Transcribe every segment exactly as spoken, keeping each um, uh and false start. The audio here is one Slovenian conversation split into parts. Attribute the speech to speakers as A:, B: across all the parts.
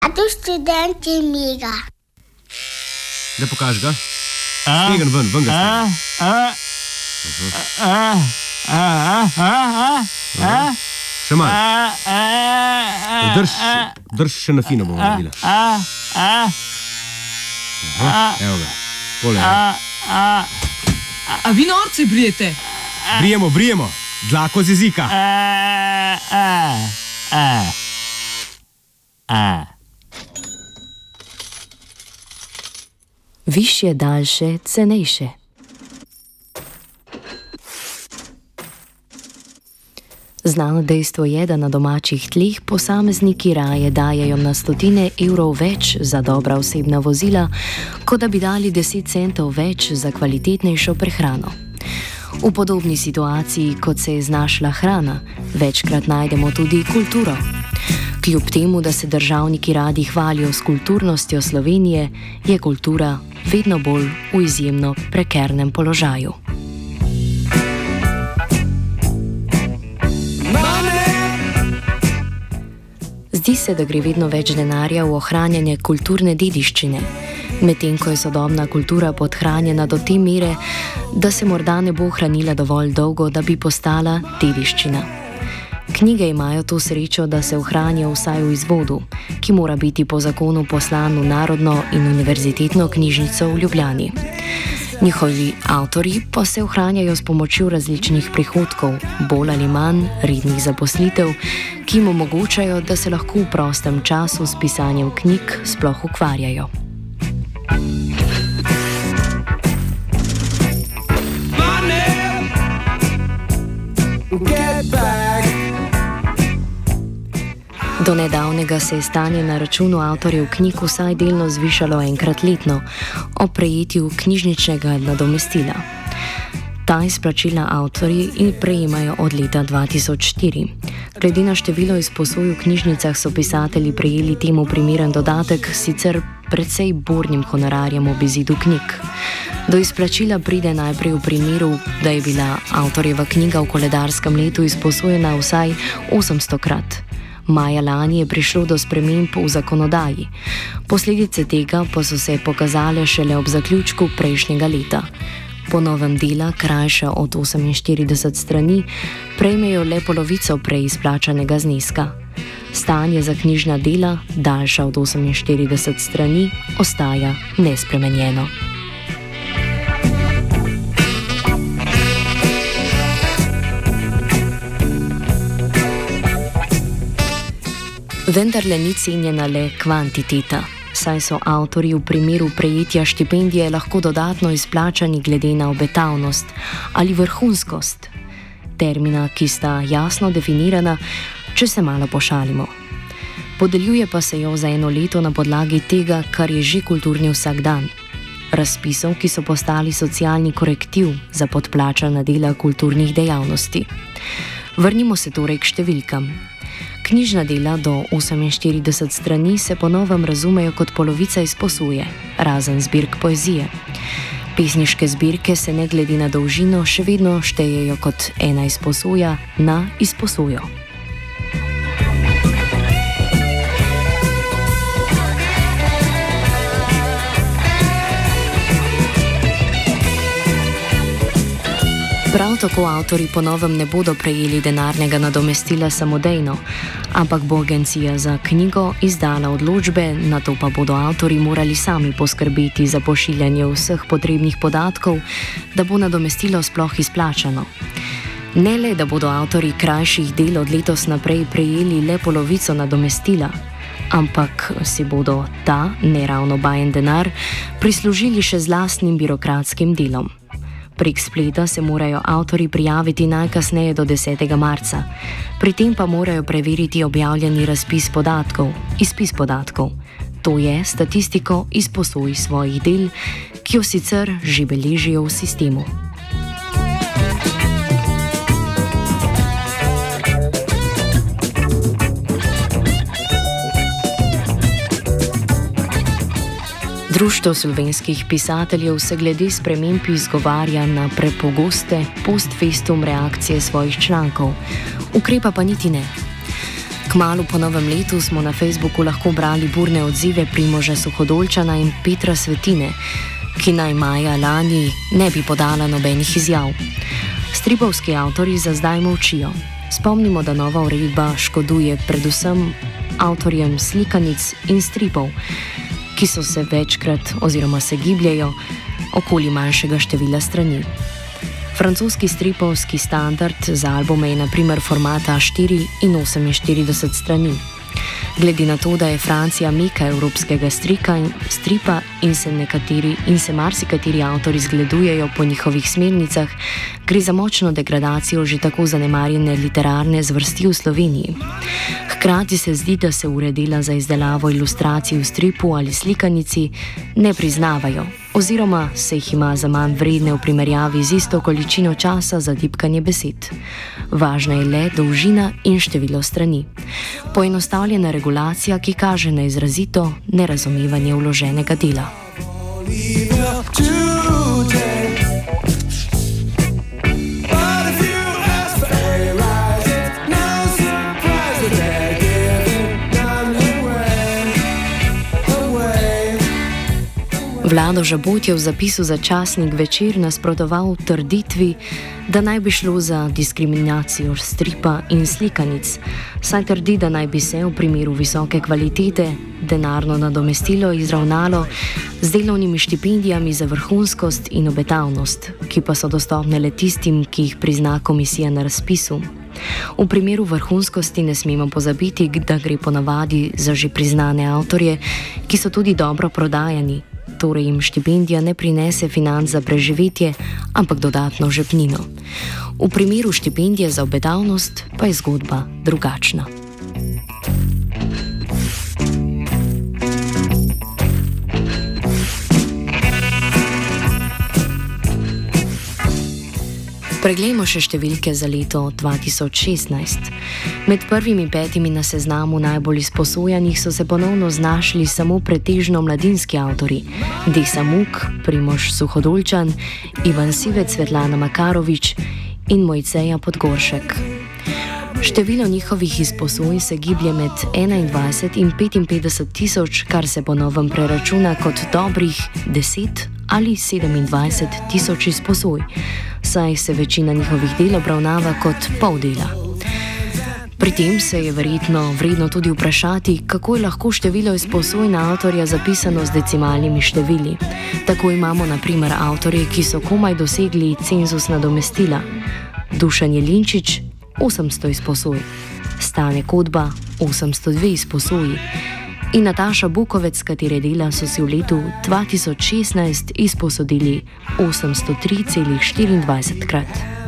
A: A tu študenti miga.
B: Da pokaži ga. Stegan ven, ven ga stegan. Še malo. Drž, drž še na fino bomo naredili. Evo ga. Pole.
C: A vi norci brijete?
B: Brijemo, brijemo. Dlako z jezika.
D: Višje, daljše, cenejše. Znano dejstvo je, da na domačih tleh posamezniki raje dajejo na stotine evrov več za dobra osebna vozila, kot da bi dali deset centov več za kvalitetnejšo prehrano. V podobni situaciji, kot se je znašla hrana, večkrat najdemo tudi kulturo. Kljub temu, da se državniki radi hvalijo s kulturnostjo Slovenije, je kultura vedno bolj v izjemno prekernem položaju. Zdi se, da gre vedno več denarja v ohranjanje kulturne dediščine, medtem ko je sodobna kultura podhranjena do te mere, da se morda ne bo hranila dovolj dolgo, da bi postala dediščina. Knjige imajo to srečo, da se ohranijo vsaj v izvodu, ki mora biti po zakonu poslan v Narodno in univerzitetno knjižnico v Ljubljani. Njihovi avtorji pa se ohranjajo s pomočjo različnih prihodkov, bolj ali manj rednih zaposlitev, ki jim omogočajo, da se lahko v prostem času s pisanjem knjig sploh ukvarjajo. Do nedavnega se je stanje na računu avtorjev knjig vsaj delno zvišalo enkrat letno, ob prejetju knjižničnega nadomestila. Ta izplačila avtorji prejemajo od leta dva tisoč štiri. Glede na število izposoj v knjižnicah so pisatelji prejeli temu primeren dodatek, sicer precej bornim honorarjem ob izidu knjig. Do izplačila pride najprej v primeru, da je bila avtorjeva knjiga v koledarskem letu izposojena vsaj osemstokrat. Maja lani je prišlo do sprememb v zakonodaji. Posledice tega pa so se pokazale šele ob zaključku prejšnjega leta. Po novem dela, krajša od oseminštirideset strani, prejmejo le polovico prej izplačanega zneska. Stanje za knjižna dela, daljša od oseminštirideset strani, ostaja nespremenjeno. Vendarle ni cenjena le kvantiteta, saj so avtorji v primeru prejetja štipendije lahko dodatno izplačani glede na obetavnost ali vrhunskost. Termina, ki sta jasno definirana, če se malo pošalimo. Podeljuje pa se jo za eno leto na podlagi tega, kar je že kulturni vsakdan. Razpisov, ki so postali socialni korektiv za podplačana dela kulturnih dejavnosti. Vrnimo se torej k številkam. Knjižna dela do oseminštirideset strani se po novem razumejo kot polovica izposoje, razen zbirk poezije. Pesniške zbirke se ne glede na dolžino še vedno štejejo kot ena izposoja na izposojo. Prav tako avtorji po novem ne bodo prejeli denarnega nadomestila samodejno, ampak bo agencija za knjigo izdala odločbe, nato pa bodo avtorji morali sami poskrbeti za pošiljanje vseh potrebnih podatkov, da bo nadomestilo sploh izplačano. Ne le, da bodo avtorji krajših del od letos naprej prejeli le polovico nadomestila, ampak si bodo ta, neravno bajen denar, prislužili še z lastnim birokratskim delom. Prek spleta se morajo avtorji prijaviti najkasneje do desetega marca. Pri tem pa morajo preveriti objavljeni razpis podatkov, izpis podatkov. To je statistiko izposoj svojih del, ki jo sicer že beležijo v sistemu. Društvo slovenskih pisateljev se glede sprememb izgovarja na prepogoste post festum reakcije svojih člankov, ukrepa pa niti ne. Kmalu po novem letu smo na Facebooku lahko brali burne odzive Primoža Suhodolčana in Petra Svetine, ki naj maja lani ne bi podala nobenih izjav. Stripovski avtorji za zdaj molčijo. Spomnimo, da nova uredba škoduje predvsem avtorjem slikanic in stripov, ki so se večkrat oziroma se gibljajo okoli manjšega števila strani. Francoski stripovski standard za albume je na primer format A štiri in oseminštirideset strani. Glede na to, da je Francija meka evropskega strika in stripa in se nekateri in se marsikateri avtori zgledujejo po njihovih smernicah, gre za močno degradacijo že tako zanemarjene literarne zvrsti v Sloveniji. Hkrati se zdi, da se ure dela za izdelavo ilustracij v stripu ali slikanici ne priznavajo, oziroma se jih ima za manj vredne v primerjavi z isto količino časa za tipkanje besed. Važna je le dolžina in število strani. Poenostavljena regulacija, ki kaže na izrazito nerazumevanje vloženega dela. Vlado Žabot je v zapisu za časnik Večer nasprotoval trditvi, da naj bi šlo za diskriminacijo stripa in slikanic, saj trdi, da naj bi se v primeru visoke kvalitete denarno nadomestilo izravnalo z delovnimi štipendijami za vrhunskost in obetavnost, ki pa so dostopne le tistim, ki jih prizna komisija na razpisu. V primeru vrhunskosti ne smemo pozabiti, da gre ponavadi za že priznane avtorje, ki so tudi dobro prodajani. Torej jim štipendija ne prinese financ za preživetje, ampak dodatno žepnino. V primeru štipendije za obetavnost pa je zgodba drugačna. Preglejmo še številke za leto dva tisoč šestnajst. Med prvimi petimi na seznamu najbolj izposojanih so se ponovno znašli samo pretežno mladinski avtori: Desa Muk, Primož Suhodolčan, Ivan Sivec, Svetlana Makarovič in Mojceja Podgoršek. Število njihovih izposoj se giblje med enaindvajset in petinpetdeset tisoč, kar se po novem preračuna kot dobrih deset ali sedemindvajset tisoč izposoj, saj se večina njihovih del obravnava kot pol dela. Pri tem se je verjetno vredno tudi vprašati, kako je lahko število izposoj na avtorja zapisano z decimalnimi števili. Tako imamo na primer avtorje, ki so komaj dosegli cenzus nadomestila: Dušan Jelinčič osemsto izposoj, Stane Kodba osemsto dve izposoji in Nataša Bukovec, katere dela so si v letu dva tisoč šestnajst izposodili osemsto tri celih štiriindvajset krat.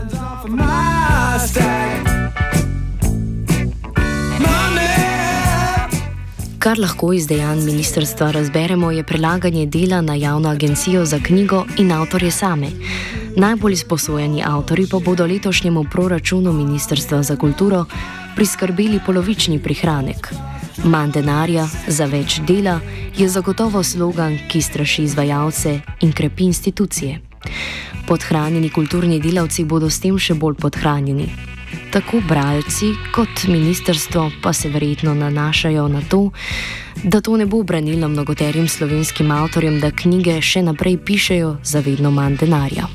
D: Kar lahko iz dejanj ministrstva razberemo, je prelaganje dela na javno agencijo za knjigo in avtorje same. Najbolj izposojeni avtorji pa bodo letošnjemu proračunu Ministrstva za kulturo priskrbeli polovični prihranek. Manj denarja za več dela je zagotovo slogan, ki straši izvajalce in krepi institucije. Podhranjeni kulturni delavci bodo s tem še bolj podhranjeni. Tako bralci kot ministrstvo pa se verjetno nanašajo na to, da to ne bo branilo mnogoterim slovenskim avtorjem, da knjige še naprej pišejo za vedno manj denarja.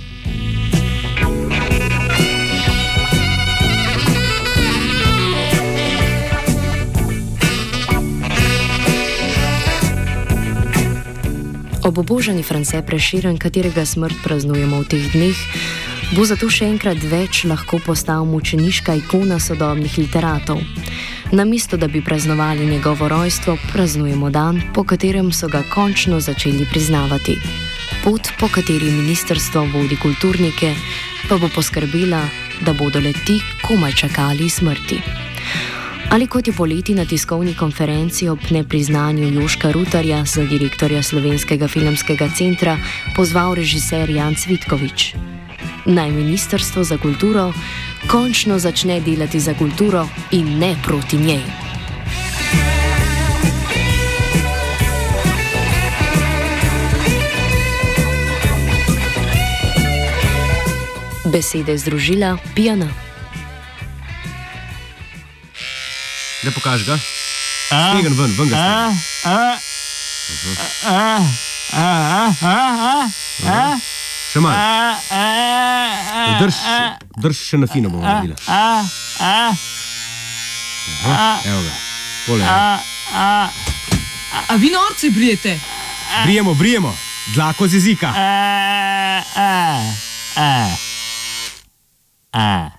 D: Obobožani France Prešeren, katerega smrt praznujemo v teh dneh, bo zato še enkrat več lahko postal mučeniška ikona sodobnih literatov. Namesto da bi praznovali njegovo rojstvo, praznujemo dan, po katerem so ga končno začeli priznavati. Pot, po kateri ministrstvo vodi kulturnike, pa bo poskrbela, da bodo le ti komaj čakali smrti. Ali kot je poleti na tiskovni konferenci ob nepriznanju Joška Rutarja za direktorja Slovenskega filmskega centra pozval režiser Jan Cvitkovič: Naj ministrstvo za kulturo končno začne delati za kulturo in ne proti njej. Besede združila Pijana.
B: Da pokaži ga. Stegen ven, ven ga stegen. Še malo. Drž, drž še na fino bomo naredili. Evo ga. Pole, evo.
C: A vi norce brijete?
B: Brijemo, brijemo. Dlako z jezika.
E: A, a, a, a.